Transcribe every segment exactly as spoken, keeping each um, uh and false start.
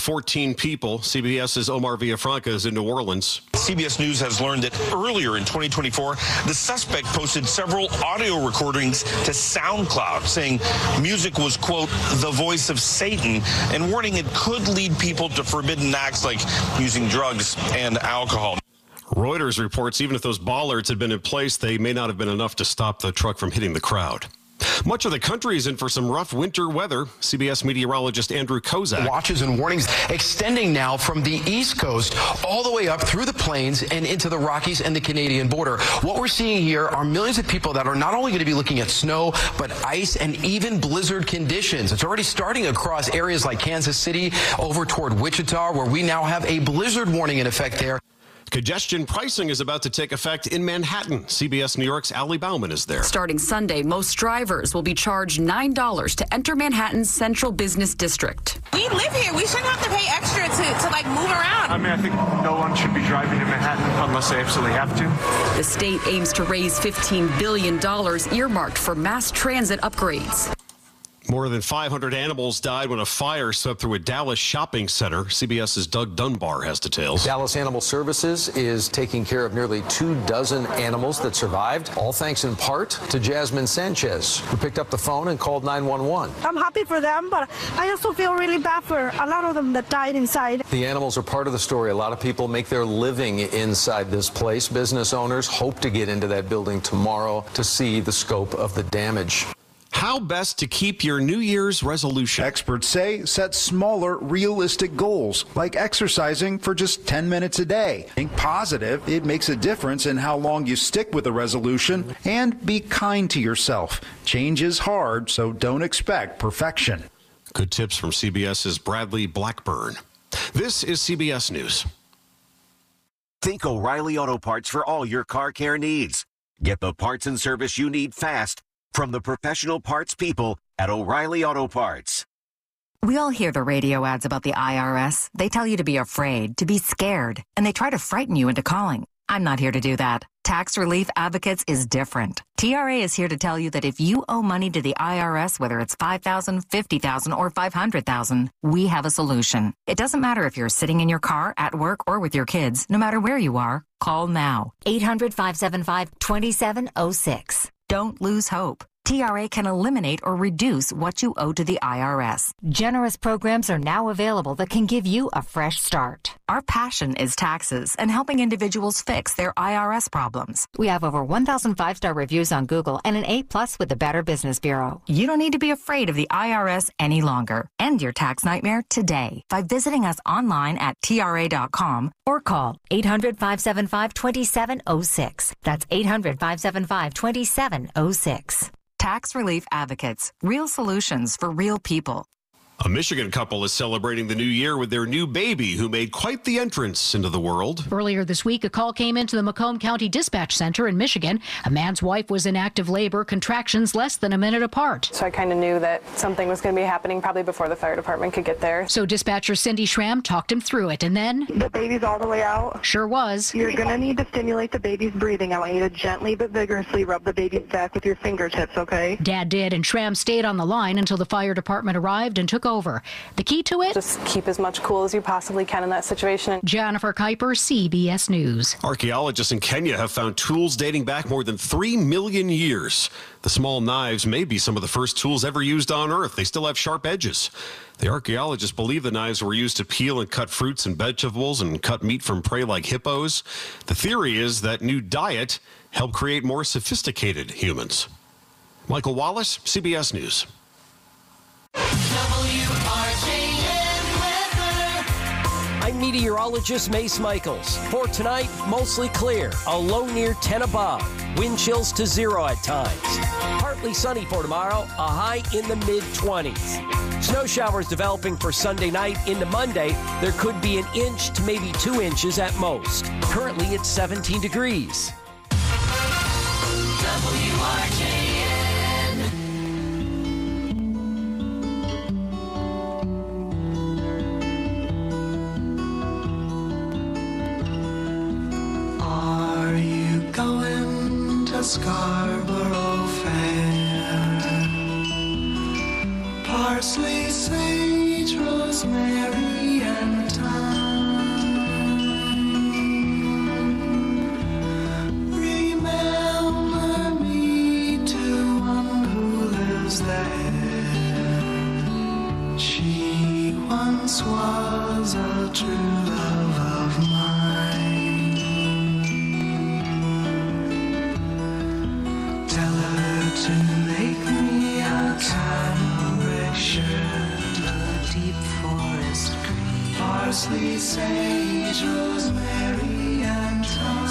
fourteen people. CBS's Omar Villafranca is in New Orleans. C B S News has learned that earlier in twenty twenty-four, the suspect posted several audio recordings to SoundCloud saying music was, quote, the voice of Satan, and warning it could lead people to forbidden acts like using drugs and alcohol. Reuters reports even if those bollards had been in place, they may not have been enough to stop the truck from hitting the crowd. Much of the country is in for some rough winter weather. C B S meteorologist Andrew Kozak. Watches and warnings extending now from the East Coast all the way up through the plains and into the Rockies and the Canadian border. What we're seeing here are millions of people that are not only going to be looking at snow, but ice and even blizzard conditions. It's already starting across areas like Kansas City over toward Wichita, where we now have a blizzard warning in effect there. Congestion pricing is about to take effect in Manhattan. C B S New York's Allie Bauman is there. Starting Sunday, most drivers will be charged nine dollars to enter Manhattan's Central Business District. We live here. We shouldn't have to pay extra to, to like move around. I mean, I think no one should be driving in Manhattan unless they absolutely have to. The state aims to raise fifteen billion dollars earmarked for mass transit upgrades. More than five hundred animals died when a fire swept through a Dallas shopping center. CBS's Doug Dunbar has details. Dallas Animal Services is taking care of nearly two dozen animals that survived, all thanks in part to Jasmine Sanchez, who picked up the phone and called nine one one. I'm happy for them, but I also feel really bad for a lot of them that died inside. The animals are part of the story. A lot of people make their living inside this place. Business owners hope to get into that building tomorrow to see the scope of the damage. How best to keep your New Year's resolution? Experts say set smaller, realistic goals, like exercising for just ten minutes a day. Think positive. It makes a difference in how long you stick with a resolution. And be kind to yourself. Change is hard, so don't expect perfection. Good tips from CBS's Bradley Blackburn. This is C B S News. Think O'Reilly Auto Parts for all your car care needs. Get the parts and service you need fast from the professional parts people at O'Reilly Auto Parts. We all hear the radio ads about the I R S. They tell you to be afraid, to be scared, and they try to frighten you into calling. I'm not here to do that. Tax Relief Advocates is different. T R A is here to tell you that if you owe money to the I R S, whether it's five thousand dollars, fifty thousand dollars, or five hundred thousand dollars, we have a solution. It doesn't matter if you're sitting in your car, at work, or with your kids. No matter where you are, call now. eight hundred, five seven five, two seven zero six. Don't lose hope. T R A can eliminate or reduce what you owe to the I R S. Generous programs are now available that can give you a fresh start. Our passion is taxes and helping individuals fix their I R S problems. We have over one thousand five-star reviews on Google and an A plus with the Better Business Bureau. You don't need to be afraid of the I R S any longer. End your tax nightmare today by visiting us online at T R A dot com or call eight hundred, five seven five, two seven zero six. That's eight hundred, five seven five, two seven zero six. Tax Relief Advocates. Real solutions for real people. A Michigan couple is celebrating the new year with their new baby, who made quite the entrance into the world. Earlier this week, a call came into the Macomb County Dispatch Center in Michigan. A man's wife was in active labor, contractions less than a minute apart. So I kind of knew that something was going to be happening probably before the fire department could get there. So dispatcher Cindy Schramm talked him through it, and then... The baby's all the way out. Sure was. You're going to need to stimulate the baby's breathing. I want you to gently but vigorously rub the baby's back with your fingertips, okay? Dad did, and Schramm stayed on the line until the fire department arrived and took over. The key to it? Just keep as much cool as you possibly can in that situation. Jennifer Kuiper, C B S News. Archaeologists in Kenya have found tools dating back more than three million years. The small knives may be some of the first tools ever used on Earth. They still have sharp edges. The archaeologists believe the knives were used to peel and cut fruits and vegetables and cut meat from prey like hippos. The theory is that new diet helped create more sophisticated humans. Michael Wallace, C B S News. I'm meteorologist Mace Michaels. For tonight, mostly clear, a low near ten above, wind chills to zero at times. Partly sunny for tomorrow, a high in the mid twenties. Snow showers developing for Sunday night into Monday. There could be an inch to maybe two inches at most. Currently, it's seventeen degrees. W R J N. Are you going to Scarborough Fair? Parsley, sage, rosemary, and once was a true love of mine. Tell her to make me a tiny red shirt, a deep forest green, parsley, sage, rosemary, and thyme.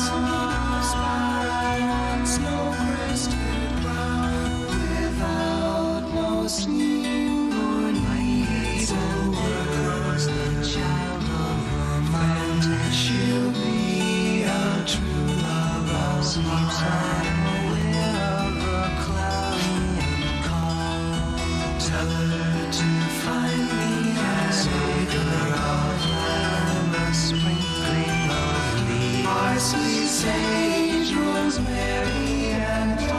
Snow-crested brown, without no steam or needs and words, the child of romance. She'll be a true love of mine. Aware of the cloudy and calm. Tell her to find me as a girl of land, a sprinkling of leaves, parsley, sage, rosemary, and thyme.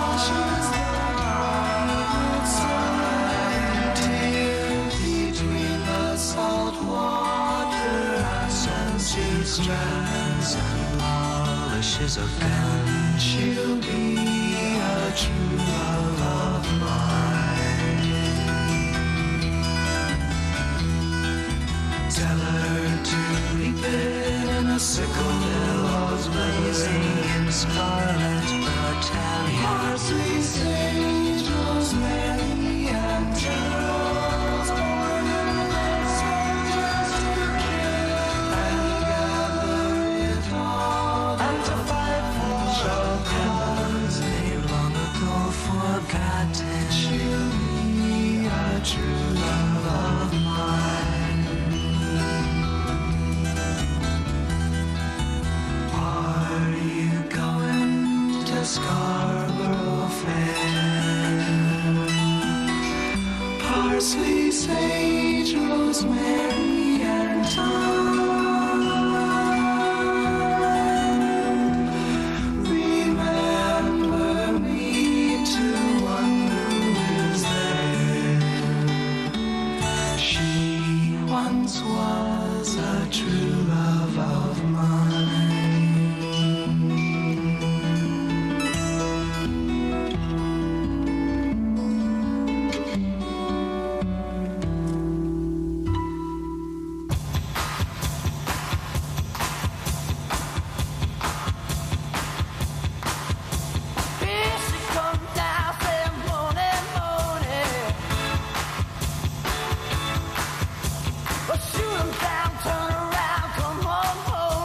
Between the salt water and sea strands and polishes of gun, she'll be a true love of mine. Tell her to reap it in a sickle, billows blazing in scarlet battalion, parsley, sage, rosemary, and geraniums, born in the soldiers to kill and gather it all, and to fight for a cause they long ago forgotten. She'll be a true love of mine. Are you going to Scarborough Fair? Parsley, sage, rosemary, and thyme. Remember me to one who is there. She once was a true love of mine. Shoot 'em down, turn around, come on home.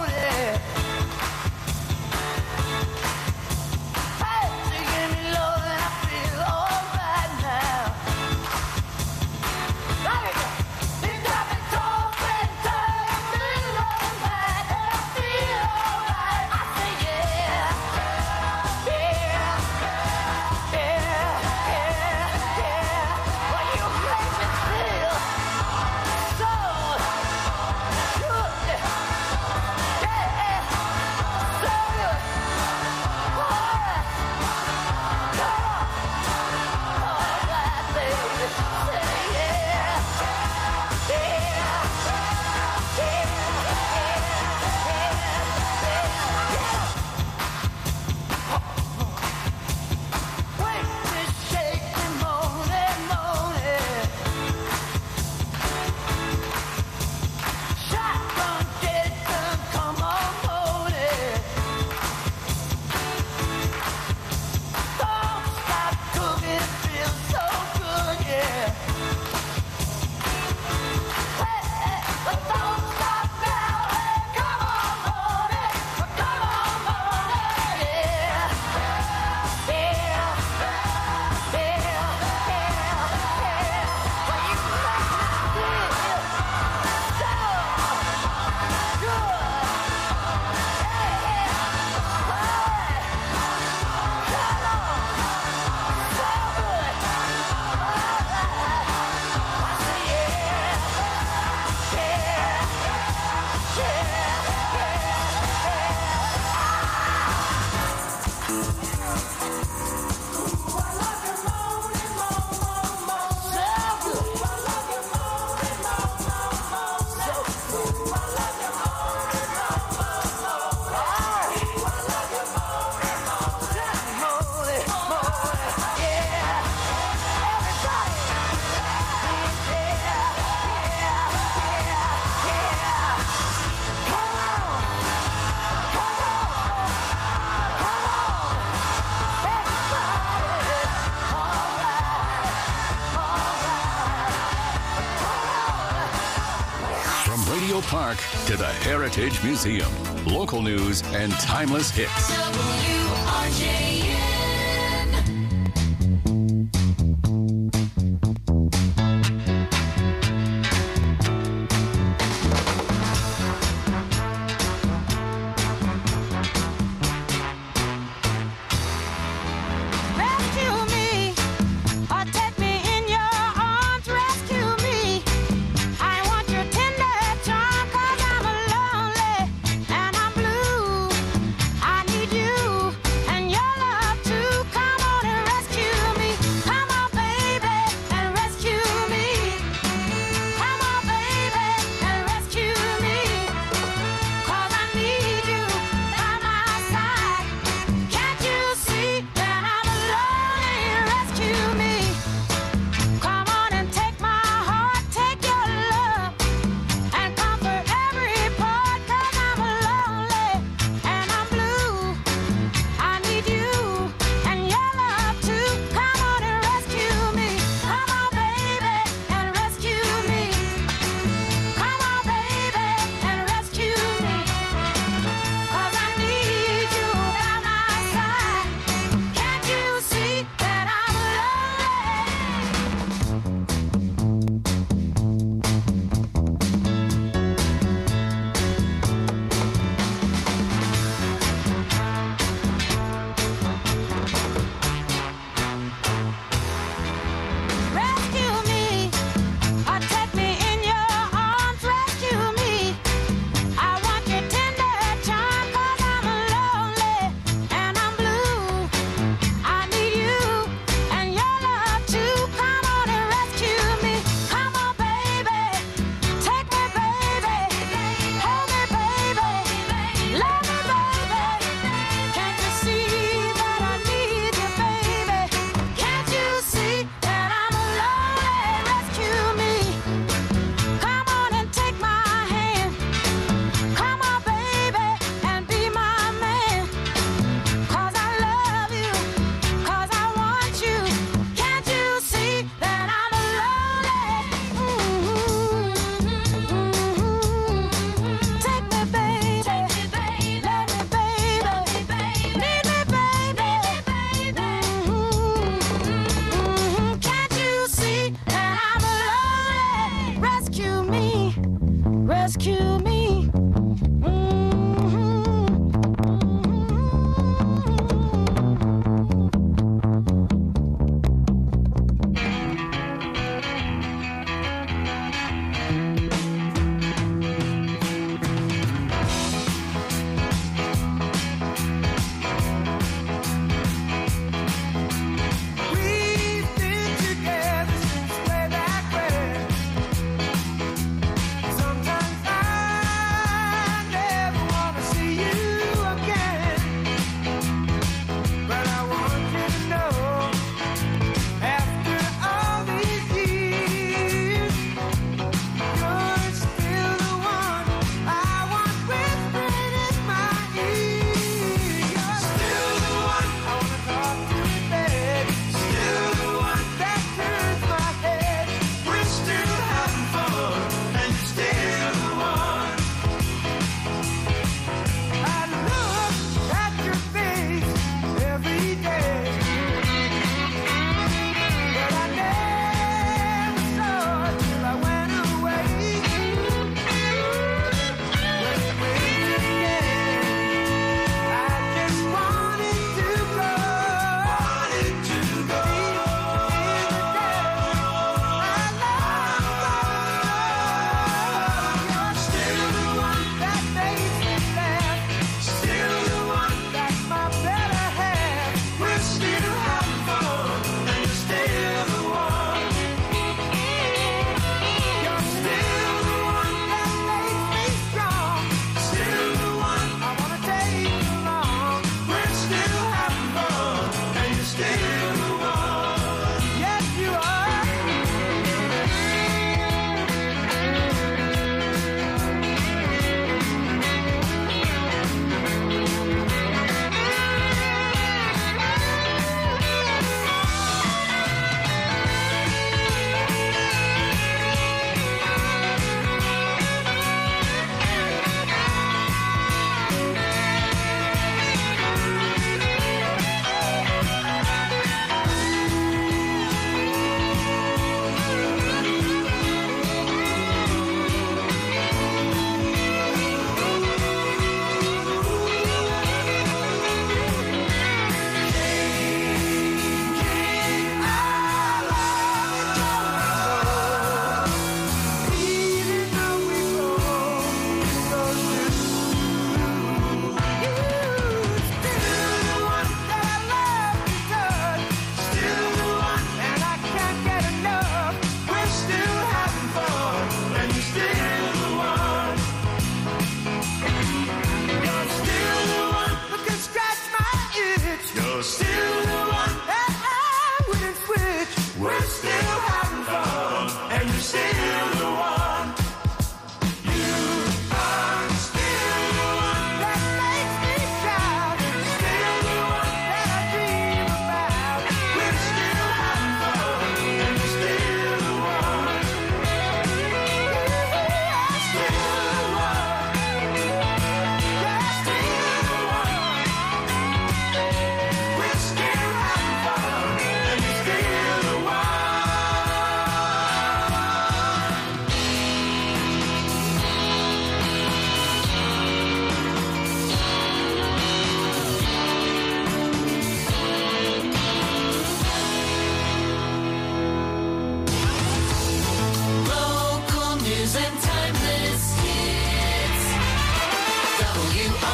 Radio Park to the Heritage Museum. Local news and timeless hits. W R J N. Rescue me. Sometimes I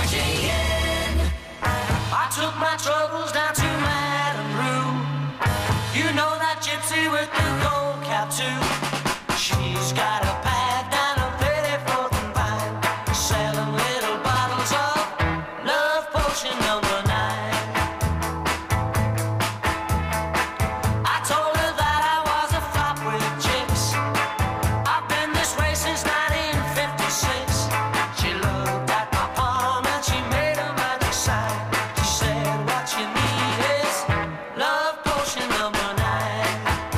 J N. I took my troubles down to Madame Rue. You know that gypsy with the gold cap too. She's got a bag down a thirty-fourth and Vine, selling little bottles of love potion number nine. I told her that I was a flop with chicks. I've been this way since nineteen fifty-six. She looked at my palm and she made a magic sign. She said, what you need is love potion number nine.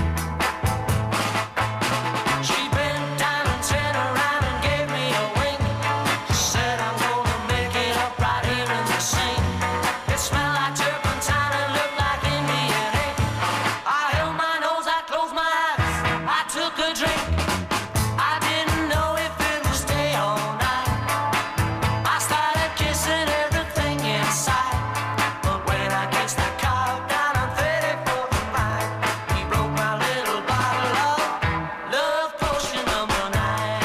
She bent down and turned around and gave me a wink. She said, I'm gonna make it up right here in the sink. It smelled like turpentine and looked like Indian ink. I held my nose, I closed my eyes, I took a drink. I didn't know if it would stay all night. I started kissing everything inside. But when I kissed the cow down on thirty-fourth and Vine, he broke my little bottle of love potion number nine.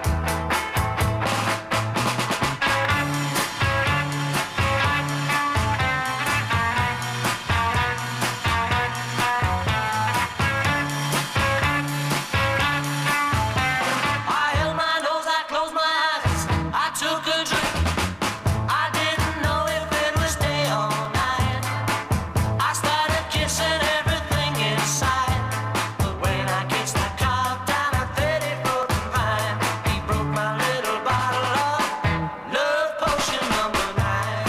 I held my nose, I closed my eyes, I took a drink. I didn't know if it would stay all night. I started kissing everything inside. But when I kissed the cow down on thirty-fourth and Vine, he broke my little bottle of love potion number nine.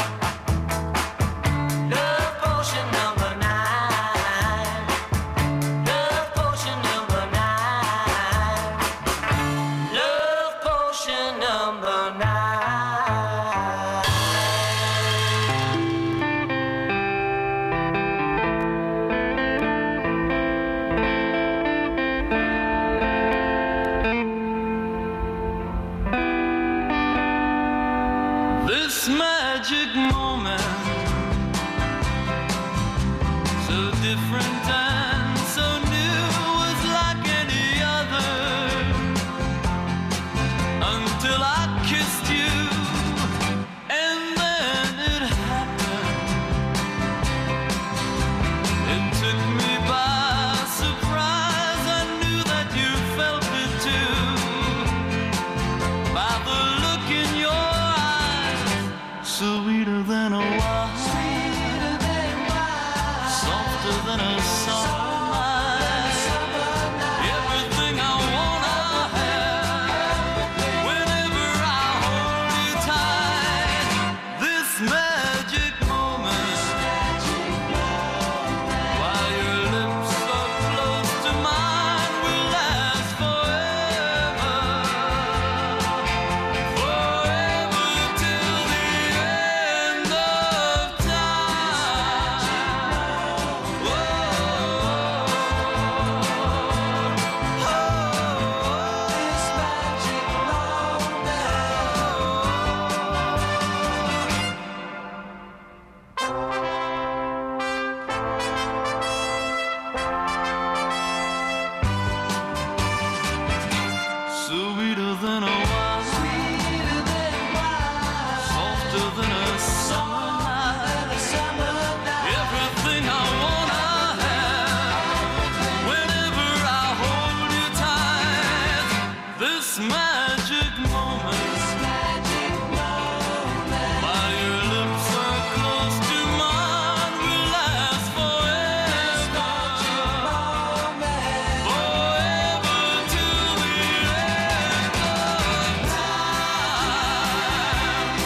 Love potion number nine. Love potion number nine. Love potion number nine. This magic moment, so different and so new, was like any other until I kissed you, and then it happened. It took me by surprise. I knew that you felt it too, by the look in your eyes, sweeter than a wine, softer than a summer night. Everything I wanna have, whenever I hold you tight. This magic moment, while your lips are close to mine, will last forever, forever till the end of time. Sweeter than a wine, softer than a summer night. Everything I wanna have, whenever I hold you tight. This magic moment, while your lips are close to mine, will last forever, forever till the end of time.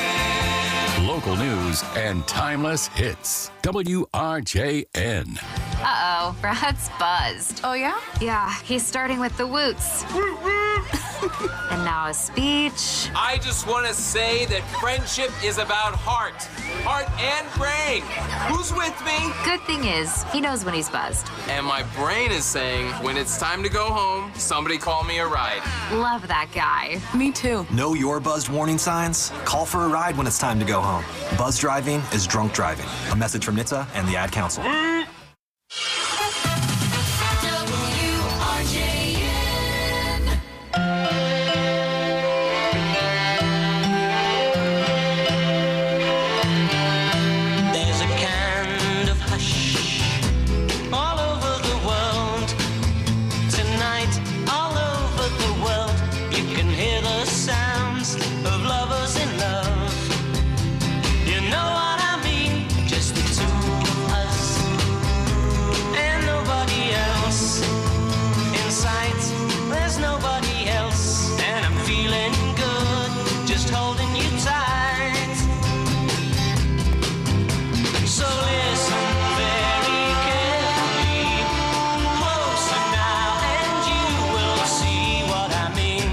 Local news and timeless hits. W R J N. Uh-oh, Brad's buzzed. Oh, yeah? Yeah, he's starting with the woots. And now a speech. I just want to say that friendship is about heart. Heart and brain. Who's with me? Good thing is, he knows when he's buzzed. And my brain is saying, when it's time to go home, somebody call me a ride. Love that guy. Me too. Know your buzzed warning signs? Call for a ride when it's time to go home. Buzz driving is drunk driving. A message from N H T S A and the Ad Council. There's a kind of hush all over the world. Tonight, all over the world, you can hear the sounds of lovers in love. You know what I mean? Just the two of us and nobody else. In sight, there's nobody else, and I'm feeling good, just holding you tight. So listen very carefully, closer now, and you will see what I mean.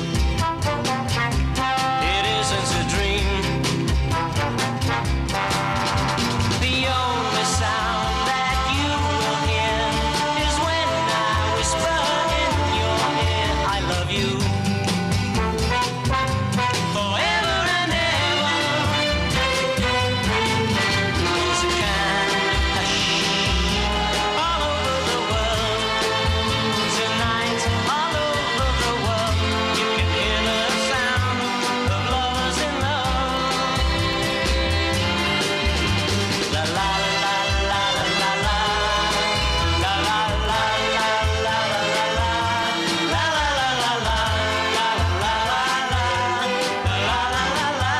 It isn't a dream. The only sound that you will hear is when I whisper in your ear, I love you. Forever and ever. There's a kind of hush all over the world. Tonight, all over the world, you can hear the sound of lovers in love. La la la la la la la. La la la la la la la la. La la la la la la la la la. La la la la.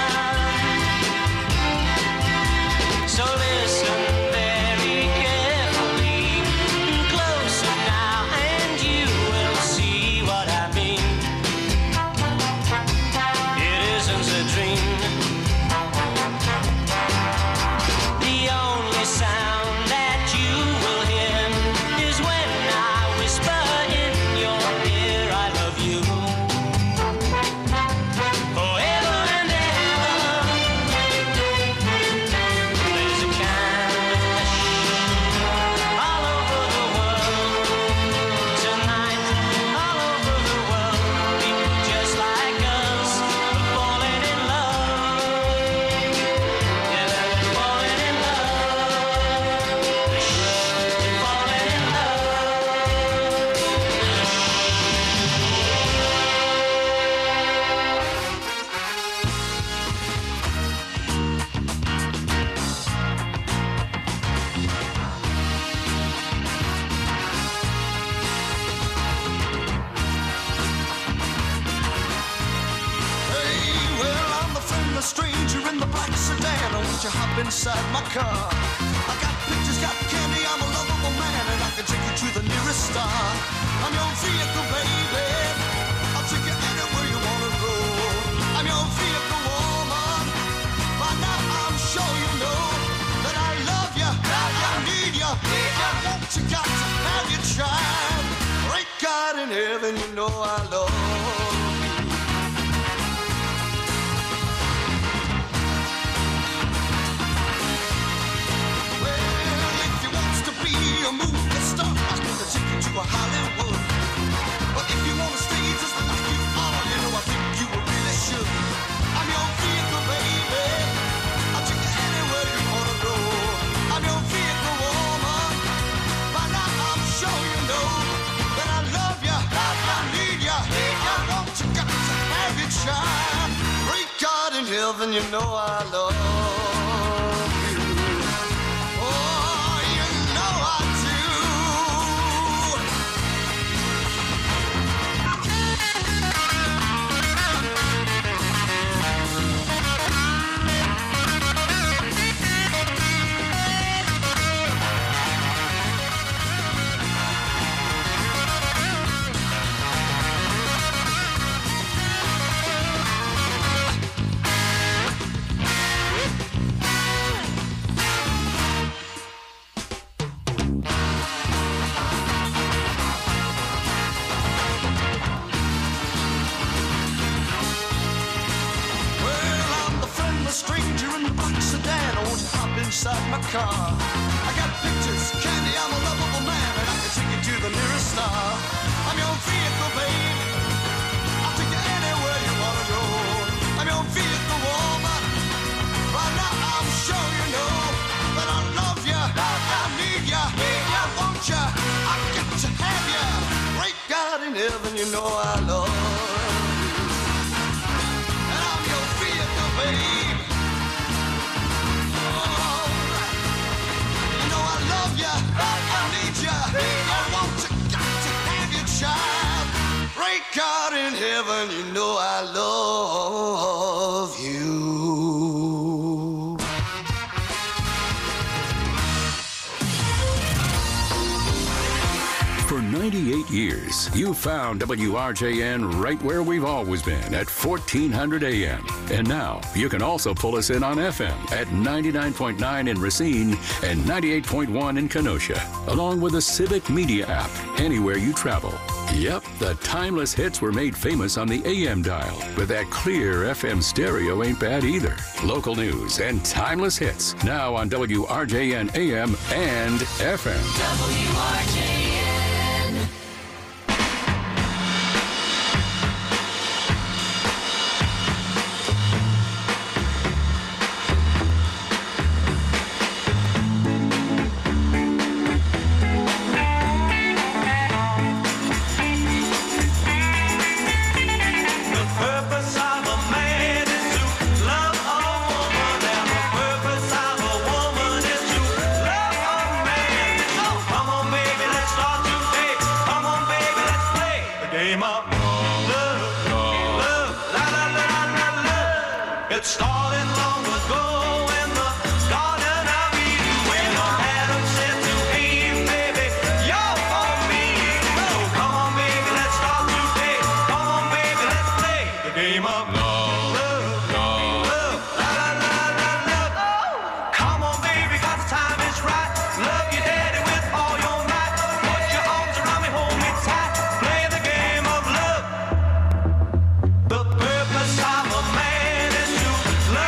So listen very carefully, closer now, and you will see what I mean. It isn't a dream. The only sound that you will hear is when I whisper in your ear, I love you. Forever and ever. There's a kind of hush all over the world. Tonight, all over the world, people just like us are falling in love. Yeah, they're falling in love. Shh, they're falling in love. Hey, well, I'm the friendless stranger in the black sedan. Won't you hop inside my car? I got pictures, got candy, I'm a lovable man, and I can take you to the nearest star. I'm your vehicle, baby. I'll take you anywhere you wanna go. I'm your vehicle, woman. By now I'm sure you know that I love you, that I need you. I want you, got to have your child. Great God in heaven, you know I love you. Well, if you wants to be a movie star, I can take you to a Hollywood. But if you wanna stay just like you are, you know I think you really should. I'm your vehicle, baby. I'll take you anywhere you wanna go. I'm your vehicle, woman. By now I'm sure you know that I love you, that I need you. I want you, got to have your child. Great God in heaven, you know I love you. Oh, you know I do. inside my car. I got pictures, candy, I'm a lovable man, and I can take you to the nearest star. I'm your vehicle, babe. I'll take you anywhere you wanna go. I'm your vehicle, woman. Right now I'm sure you know that I love you, I need you, I want you, I got to have you. Great God in heaven, you know I love you. And I'm your vehicle, babe. Alright. You know I love you, I need you, I want you, got to have you, child. Great God in heaven, you know I love you. For ninety-eight years, you found W R J N right where we've always been at fourteen hundred A M. And now you can also pull us in on F M at ninety-nine point nine in Racine and ninety-eight point one in Kenosha, along with the Civic Media app anywhere you travel. Yep, the timeless hits were made famous on the A M dial, but that clear F M stereo ain't bad either. Local news and timeless hits now on W R J N A M and F M. W R J N. It started long ago in the Garden of Eden when Adam said to Eve, baby, you're for me. So come on, baby, let's start today. Come on, baby, let's play the game of love, love, love, la la la la love. Come on, baby, 'cause the time is right. Love your daddy with all your might. Put your arms around me, hold me tight. Play the game of love. The purpose of a man is to love.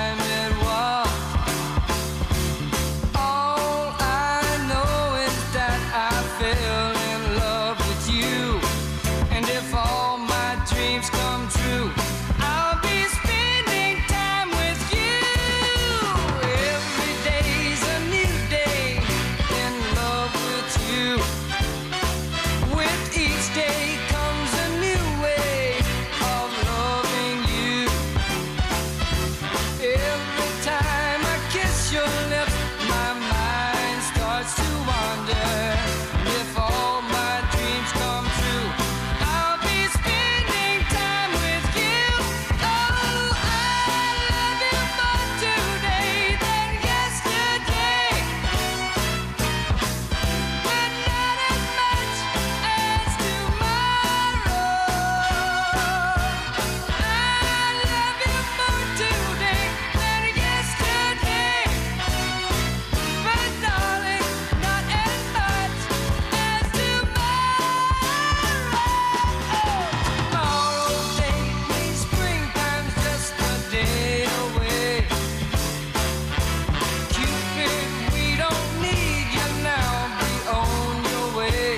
time it was. All I know is that I fell in love with you. And if all my dreams come true, I'll be spending time with you. Every day's a new day in love with you. With each day comes a new way of loving you. Every time I kiss your lips, my mind starts to wander. If all my dreams come true, I'll be spending time with you. Oh, I love you more today than yesterday, but not as much as tomorrow. I love you more today than yesterday, but darling, not as much as tomorrow. Tomorrow take me, springtime's just a day away. Cupid, we don't need you now, be on your way.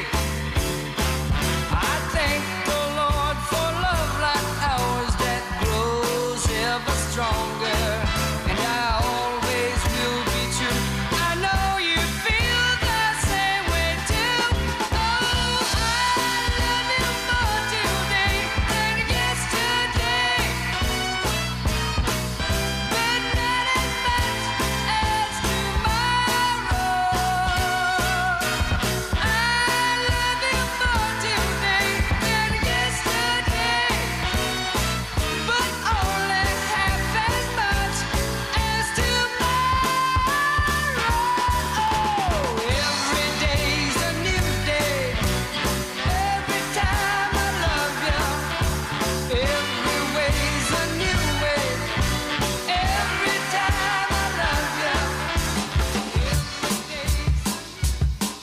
I thank the Lord for love like ours that grows ever stronger, and I always will be true. I know you feel the same way too. Oh, I love you more today than yesterday, but not as much as tomorrow. I love you more today than yesterday, but only half as much as tomorrow. Every day's a new day. Every time I love you, every way's a new way. Every time I love you, every day's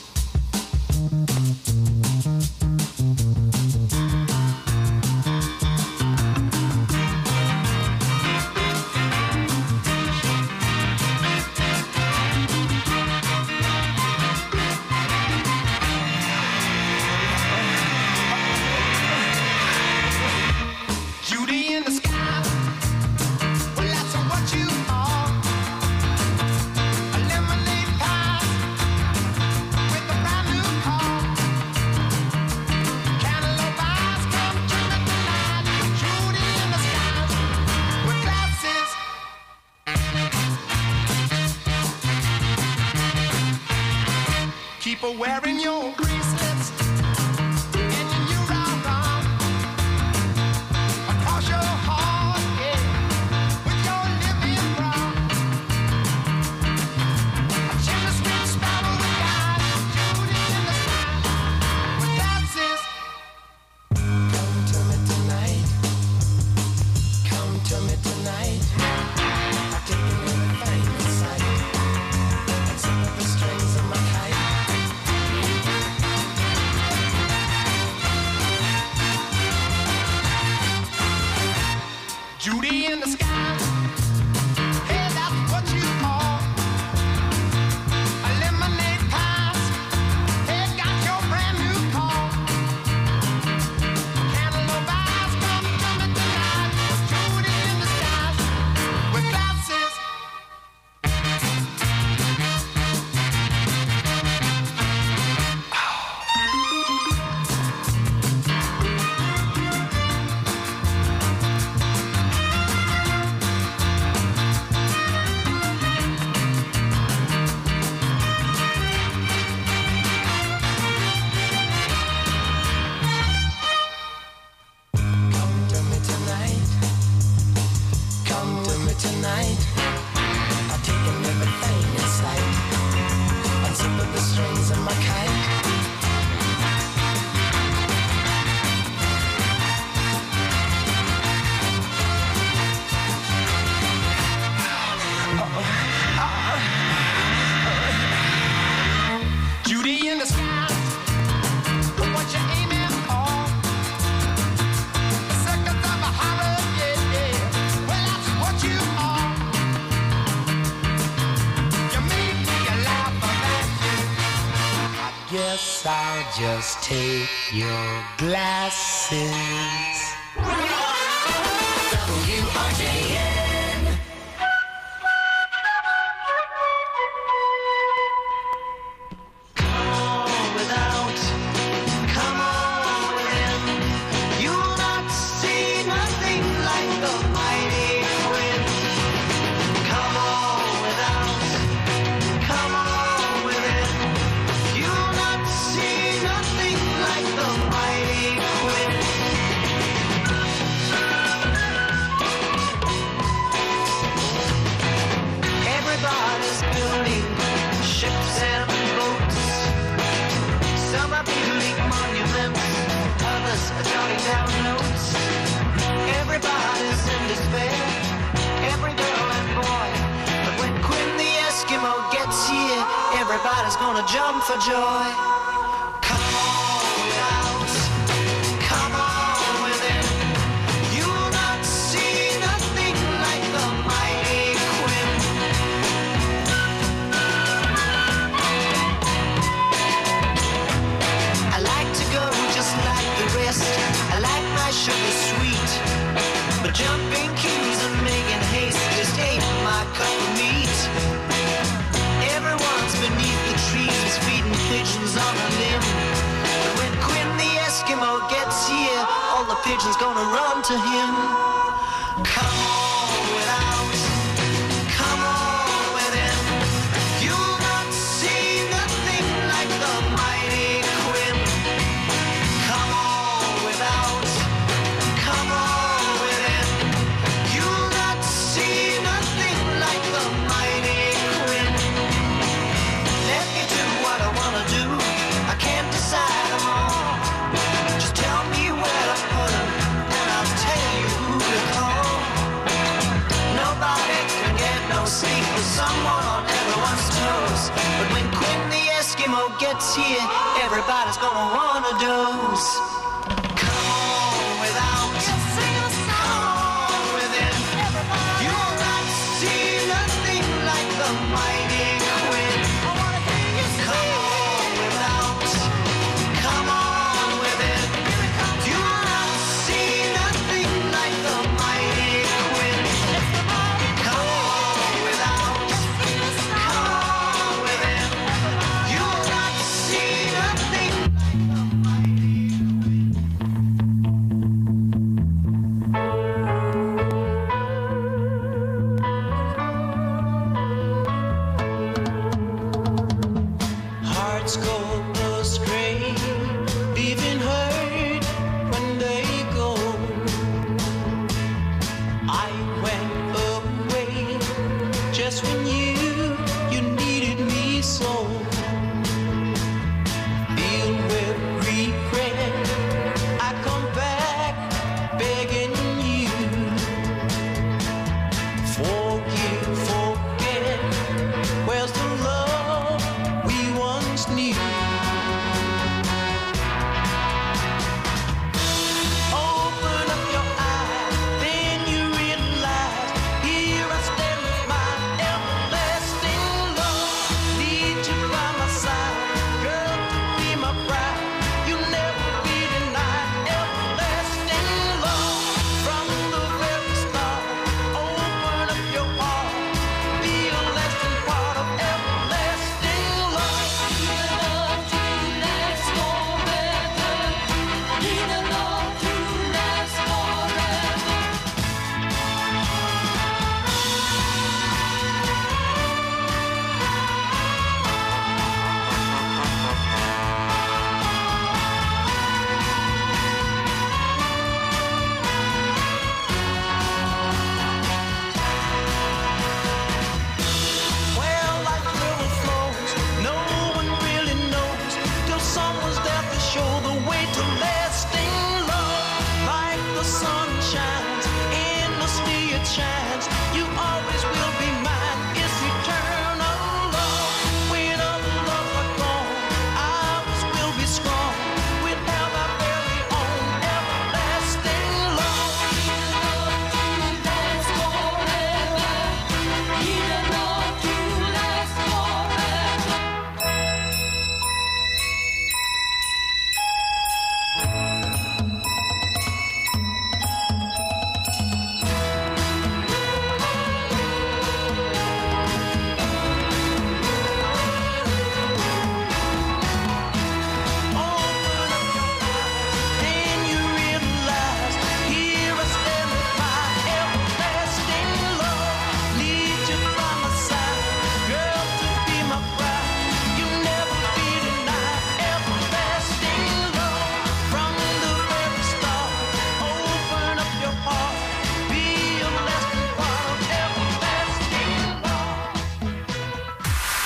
Judy in the sky. Well, that's what you are. A lemonade pie with a brand new car. Cantaloupe eyes, come to me tonight. Judy in the sky with glasses. Keep her wearing your bracelets and your right arm. Across your heart, yeah, with your living brown. A chimney sweet smile of the guy, Judy in the sky with glasses. Come to me tonight. Come to me tonight. I take you anything inside. And some of the strings of my kite. guess I'll just take your glasses. W R J N. Come on without, come on within. You'll not see nothing like the mighty wind. Come on without, come on within. You'll not see nothing like the mighty wind. Everybody's building ships and boats. Some are building monuments, others are jotting down notes. Everybody's in despair, every girl and boy. But when Quinn the Eskimo gets here, everybody's gonna jump for joy. Come on without, come on within. You'll not see nothing like the mighty Quinn. I like to go just like the rest. I like my sugar sweet. But jumping queues and making haste just ain't my cup of meat. Everyone's beneath the trees feeding pigeons on a limb. But when Quinn the Eskimo gets here, all the pigeons gonna run to him. Come on without, come on within. You'll not see nothing like the mighty Quinn. Come on without, come on within. You'll not see nothing like the mighty Quinn. Let me do what I wanna do. I can't decide them all. Just tell me where to put them, and I'll tell you who to call. Nobody can get no sleep with someone on everyone's toes. But when Quinn the Eskimo gets here, everybody's gonna wanna doze. Come on without, come on within. You'll not see nothing like the mighty Quinn. Come on without, come on within. You'll not see nothing like the mighty Quinn. Come on without, come on within. You'll not see nothing. Hearts go astray, leaving hurt when they go. I went away just when you, you needed me so. Filled with regret, I come back begging you. Forgive, forget, where's the love we once knew? Open up your eyes, then you realize here I stand with my empty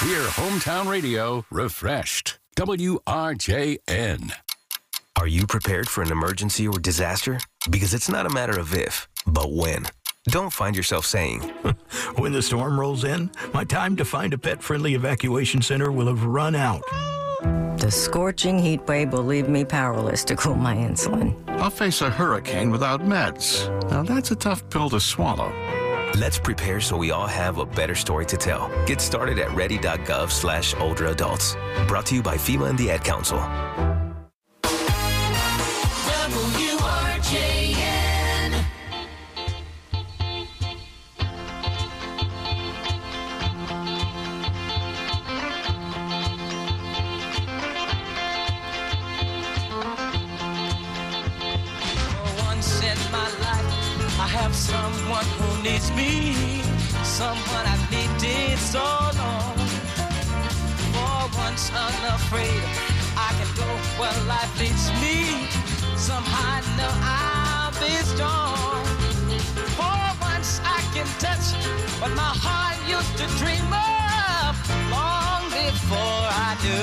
Hear hometown radio refreshed. W R J N. Are you prepared for an emergency or disaster? Because it's not a matter of if, but when. Don't find yourself saying, when the storm rolls in, my time to find a pet-friendly evacuation center will have run out. The scorching heat wave will leave me powerless to cool my insulin. I'll face a hurricane without meds. Now that's a tough pill to swallow. Let's prepare so we all have a better story to tell. Get started at ready.gov slash older adults. Brought to you by FEMA and the Ad Council. W R J N. For once in my life, I have someone who needs me, someone I've needed so long. For once unafraid, I can go where life leads me. Somehow I know I'll be strong. For once I can touch what my heart used to dream of long before I do.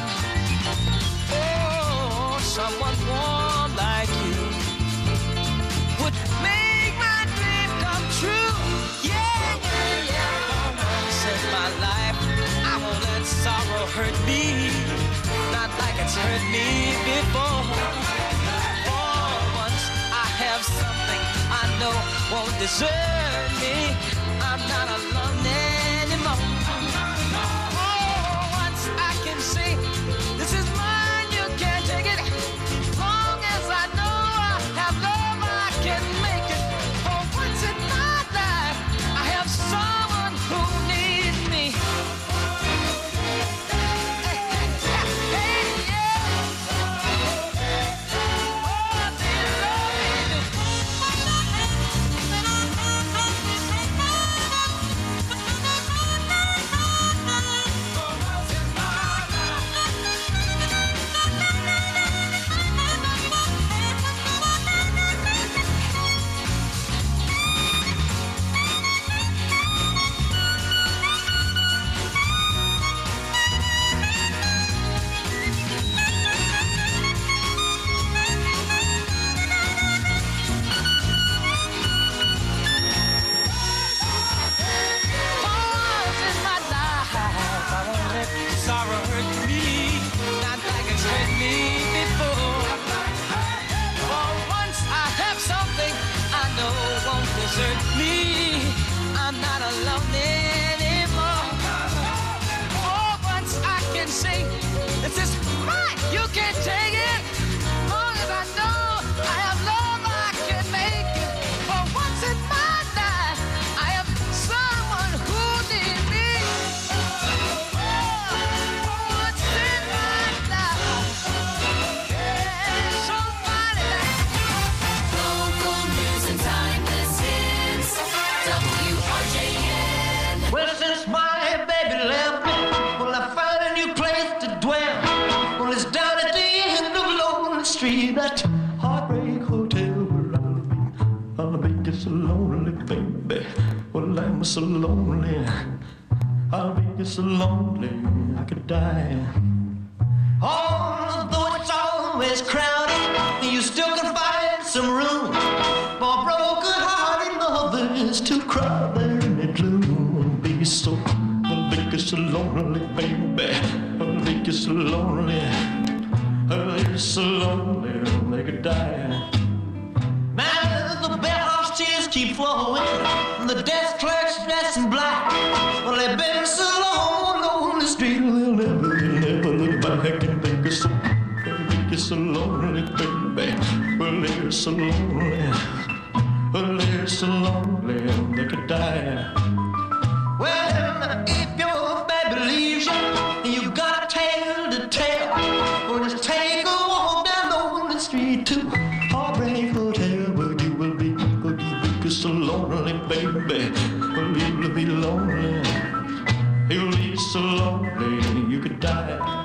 Oh, someone warm like you would make my dream come true. Yeah, yeah, yeah. For once in my life, I won't let sorrow hurt me, not like it's hurt me before. For once I have something I know won't desert me. I'm not alone anymore. For once I can say, this is mine, you can't take it. Long as I know I have love, I can make it. For once in my life, I have someone who needs me. Sorrow hurt me, not like it's hurt me before. For once I have something I know won't desert me. I'm not alone anymore. For once I can say, this is mine, you can't take it. Long as I know I have love, I can make it. For once in my life, I have someone who needs me. Well, since my baby left me, well, I found a new place to dwell. Well, it's down at the end of Lonely Street, that Heartbreak Hotel where I'll be. I'll be just so lonely, baby. Well, I'm so lonely. I'll be just so lonely, I could die. Although it's always crowded, you still can find some room for broken-hearted lovers to cry there in the gloom. Be so, I'll be so lonely, baby. I'll be so lonely. I'll be so lonely, they could die. Man, the bellhop's tears keep flowing, and the desk clerk's dressed in black. Well, they've been so long on the street, they'll never, they'll never look back and think so. They'll be so lonely, baby. Well, they're so lonely. Well, they're so lonely, they could die. Well, if your baby leaves you, you got a tale to tell. Well, just take a walk down Lonely Street to Heartbreak Hotel, where you will be, where you will be so lonely, baby. Well, you will be lonely. You'll be so lonely, you could die.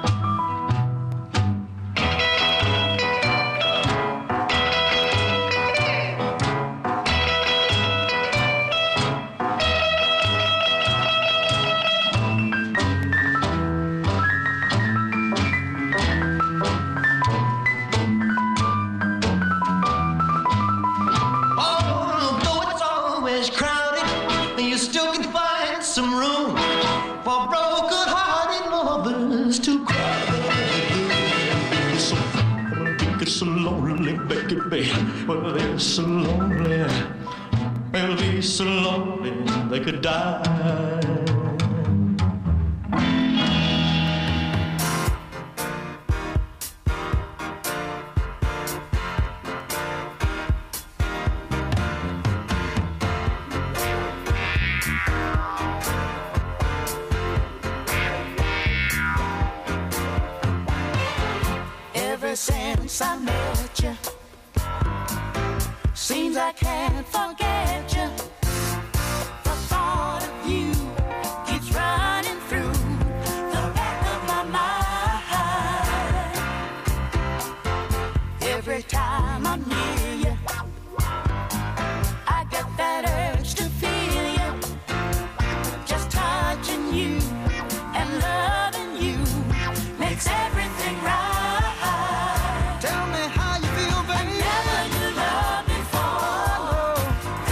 some room for broken-hearted lovers to cry. It's so, it's so lonely, baby. Well, they're so lonely. Well, they're so lonely they could die. Ever since I met you, seems I can't forget you. The thought of you keeps running through the back of my mind. Every time I'm near you, I get that urge to feel you. Just touching you and loving you makes everything right. Tell me how you feel, baby. I never knew love before.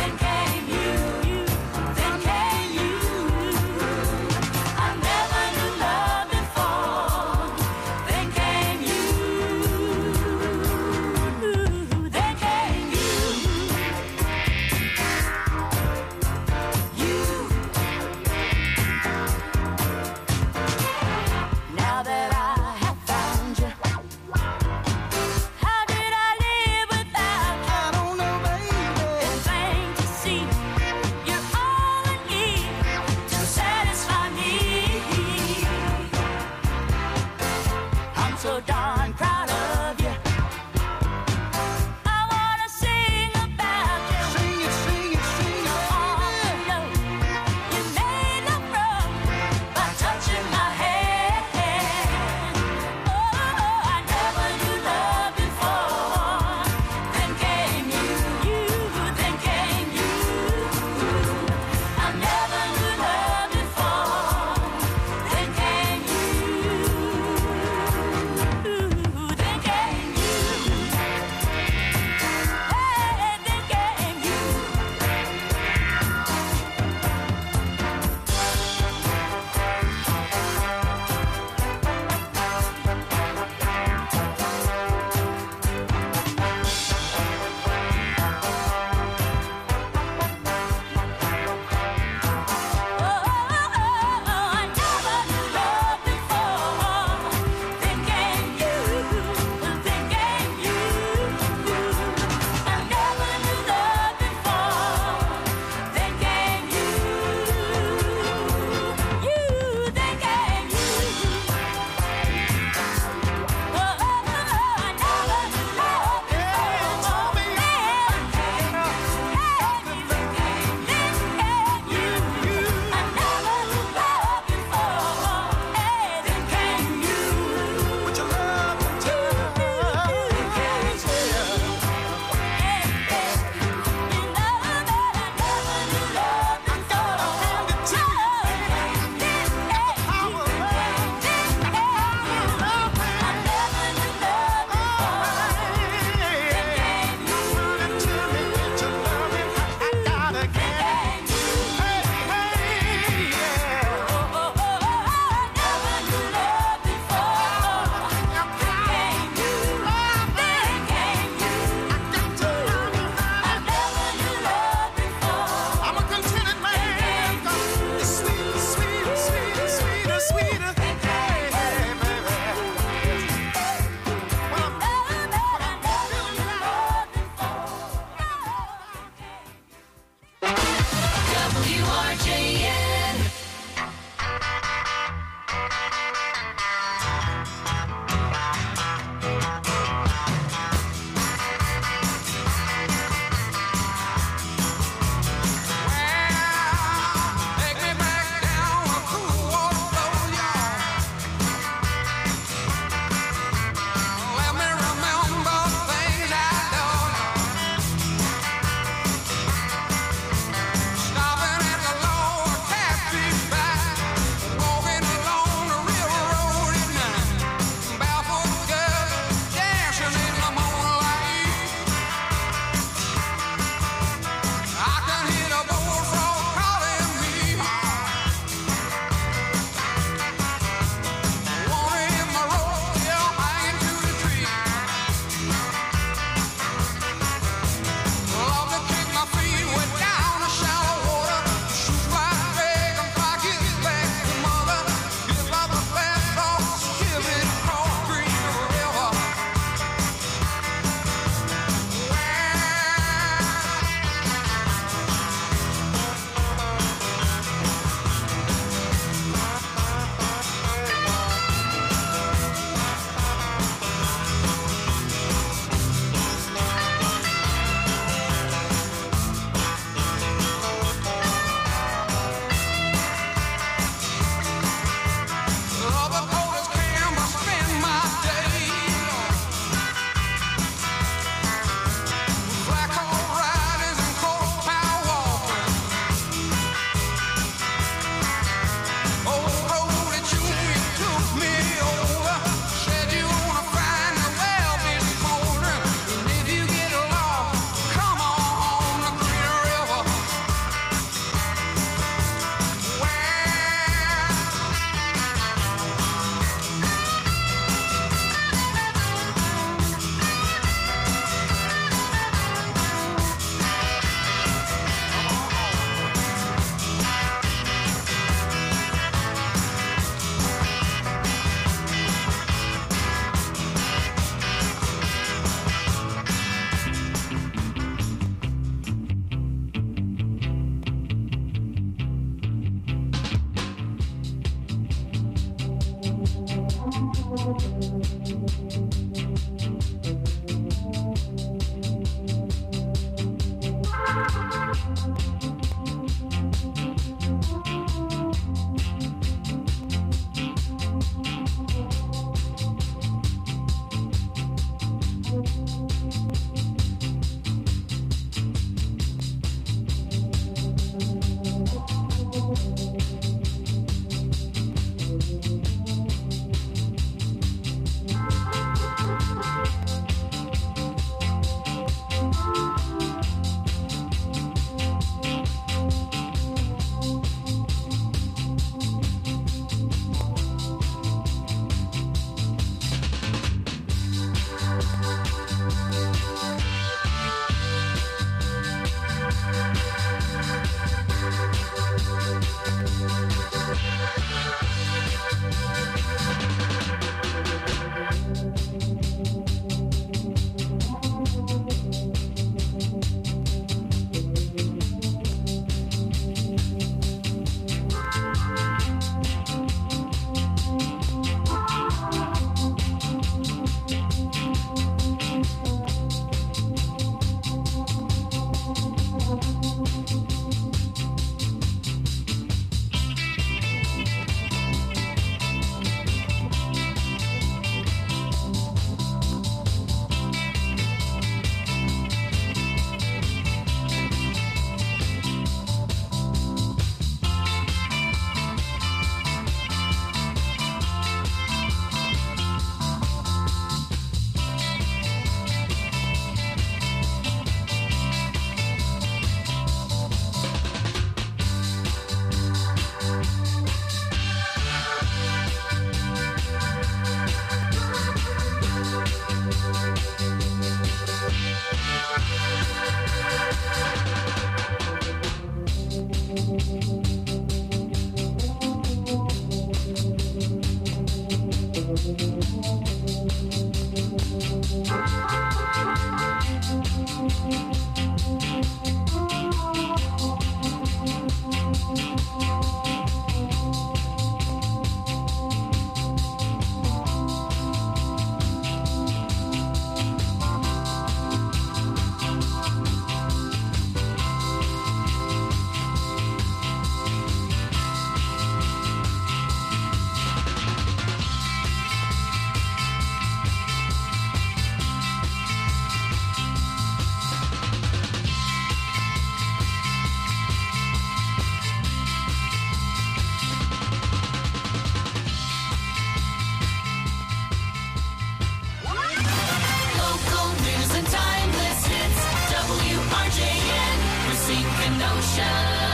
Local news and timeless hits. W R J N, Racine Kenosha.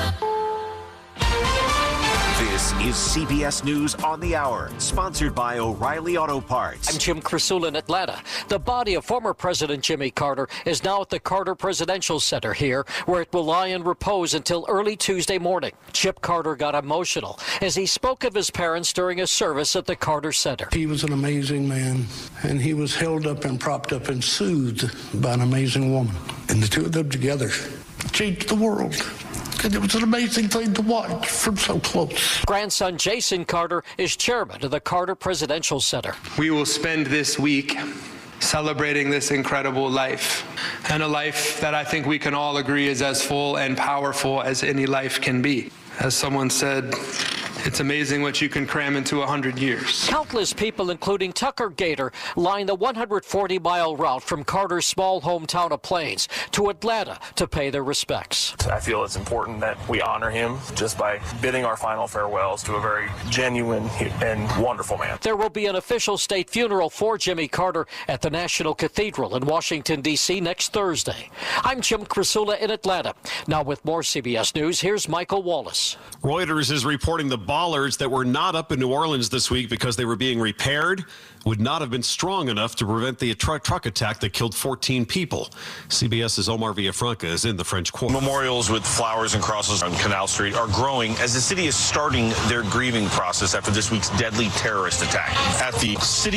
This is C B S News on the Hour, sponsored by O'Reilly Auto Parts. I'm Jim Krasula in Atlanta. The body of former President Jimmy Carter is now at the Carter Presidential Center here, where it will lie in repose until early Tuesday morning. Chip Carter got emotional as he spoke of his parents during a service at the Carter Center. He was an amazing man, and he was held up and propped up and soothed by an amazing woman. And the two of them together changed the world. And it was an amazing thing to watch from so close. Grandson Jason Carter is chairman of the Carter Presidential Center. We will spend this week celebrating this incredible life, and a life that I think we can all agree is as full and powerful as any life can be. As someone said, it's amazing what you can cram into one hundred years. Countless people, including Tucker Gator, line the one hundred forty mile route from Carter's small hometown of Plains to Atlanta to pay their respects. I feel it's important that we honor him just by bidding our final farewells to a very genuine and wonderful man. There will be an official state funeral for Jimmy Carter at the National Cathedral in Washington, D C next Thursday. I'm Jim Krasula in Atlanta. Now with more C B S News, here's Michael Wallace. Reuters is reporting the bollards that were not up in New Orleans this week because they were being repaired would not have been strong enough to prevent the tr- truck attack that killed fourteen people. CBS's Omar Villafranca is in the French Quarter. Memorials with flowers and crosses on Canal Street are growing as the city is starting their grieving process after this week's deadly terrorist attack. At the city